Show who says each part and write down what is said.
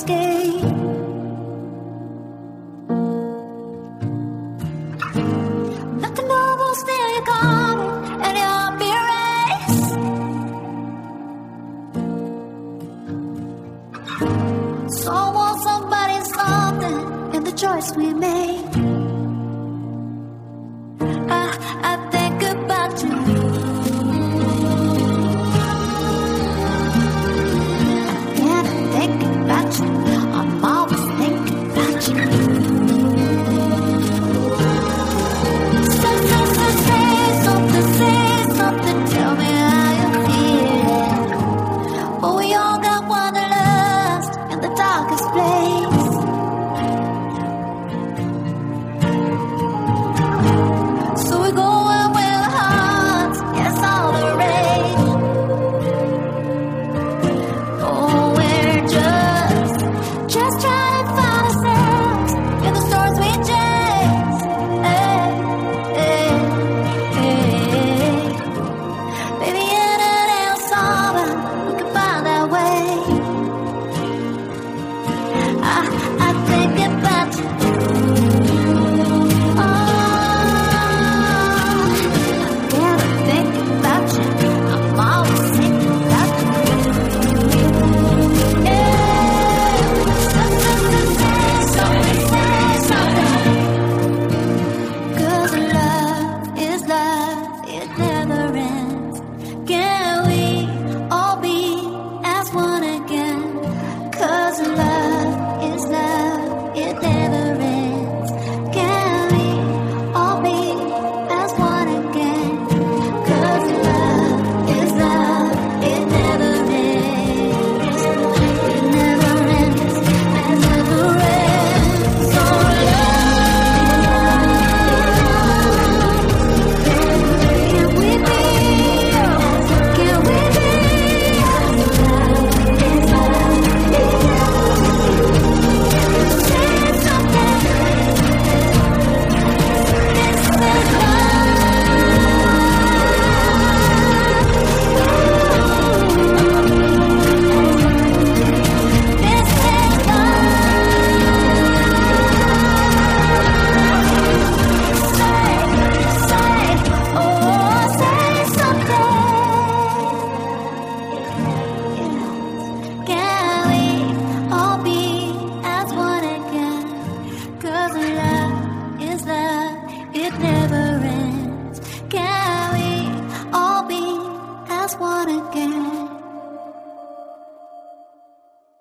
Speaker 1: escape. Nothing noble, still you're coming, and you'll be erased. Someone, somebody, something, in the choice we made. I think about you. Yeah, I think about you. I'm always thinking about you. Say something, tell me how you feel. Oh, we all got wanderlust in the darkest place. So we're going with our hearts, yes, all the rage. Oh, we're just trying to find ourselves in the stars we chase. Hey, hey, hey. Baby, in an El Saba, we can find that way. I think about you. Oh, yeah, I think about you. I'm always thinking about you. Yeah, something. 'Cause love is love, it never ends. Can we all be as one again? 'Cause love is love, it never ends. Can we all be as one again? 'Cause love is love, it never ends. It never ends, it never ends. So can we be? Can we be? Say something. This is can we all be as one again? 'Cause love is love, it never ends. Can we all be as one again?